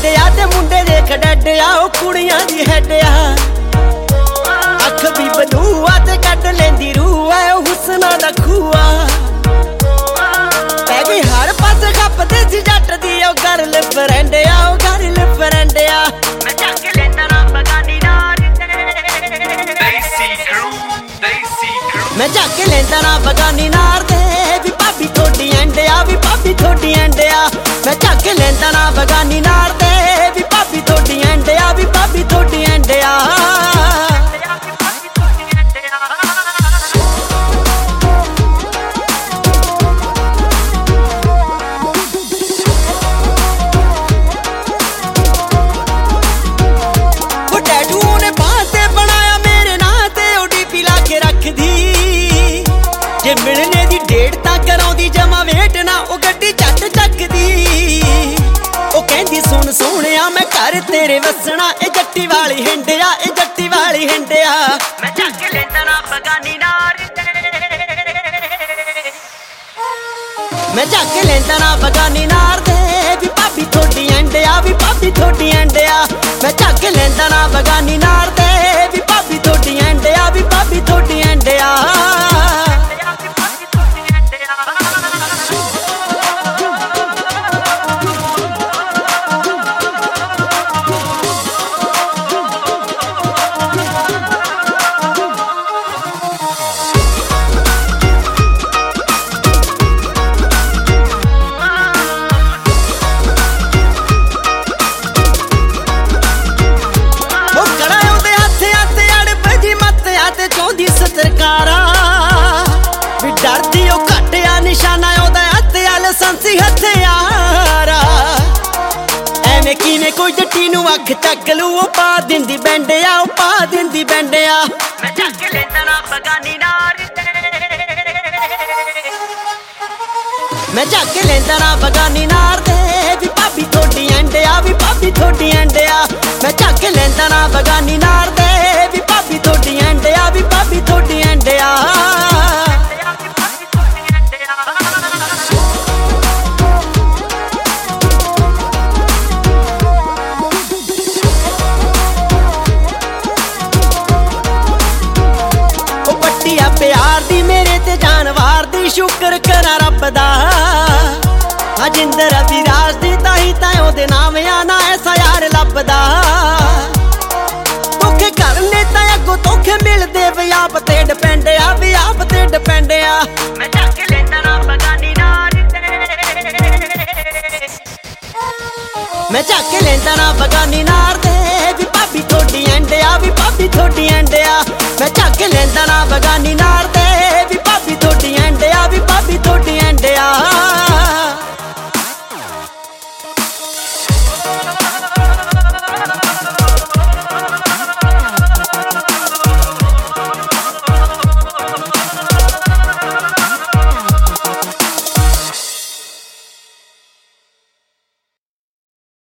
डैडिया ते मुंडे देख डैडिया ओ कुड़ियां दी हैडिया अख भी बलूआ ते कट लेंदी रूआ ओ हुस्ना दा खूआ पै गई हर पासे खपदे सी जट दी ओ गर्ल फ्रेंडिया ओ गर्ल फ्रेंडिया मैं चक लेंदा ना बगानी नार मैं चक लेंदा ना बगानी नार दे भी भाभी थोड़ी एंडिया भी भाभी थोड़ी एंडिया मैं चक लेंदा ना बगानी नार दे भी भाभी थोड़ी एंडिया भी भाभी थोड़ी एंडिया जे मिलने दी डेट तां कराउंदी जमा वेट ना ओ गड्डी झट चकदी ओ कहंदी सुन सोहणिया मैं घर तेरे वसना ए जट्टी वाली हिंडिया ए जट्टी वाली हिंडिया मैं चक लेंदा ना बगानी नार मैं चक लेंदा ना बगानी नार दे भी भाभी थोड़ी एंडिया भी भाभी थोड़ी एंडिया मैं चक लेंदा ना बगानी नार दे भी भाभी थोड़ी एंडिया भी भाभी थोड़ी एंडिया भी डरदी ओ घटिया निशाना ओदा हत्थे लाइसेंसी हथियारा एवें किवें कोई जट्टी नूं अख चक लू ओ पा दिंदी बैंडिया ओ पा दिंदी बैंडिया मैं चक लेंदा ना बगानी नार मैं चक लेंदा ना बगानी नार दे भी भाभी थोड़ी एंडिया भी भाभी थोड़ी एंडिया मैं चक लेंदा ना बगानी नार दे भी भाभी थोड़ी एंडिया भी भाभी थोड़ी एंडिया प्यार दी मेरे ते जानवार दी शुक्र करा रब दा अजिंदर विराज दी ताही तां ओदे नाम आना ऐसा यार लभदा धोखे करने तां अगों धोखे मिलदे वी आप ते डिपेंडिया वी आप ते डिपेंडिया मैं चक लेंदा ना बगानी नार मैं चक लेंदा ना बगानी नार दे भी भाभी थोड़ी एंडिया भी भाभी थोड़ी एंडिया मैं चक लेंदा ना बगानी नार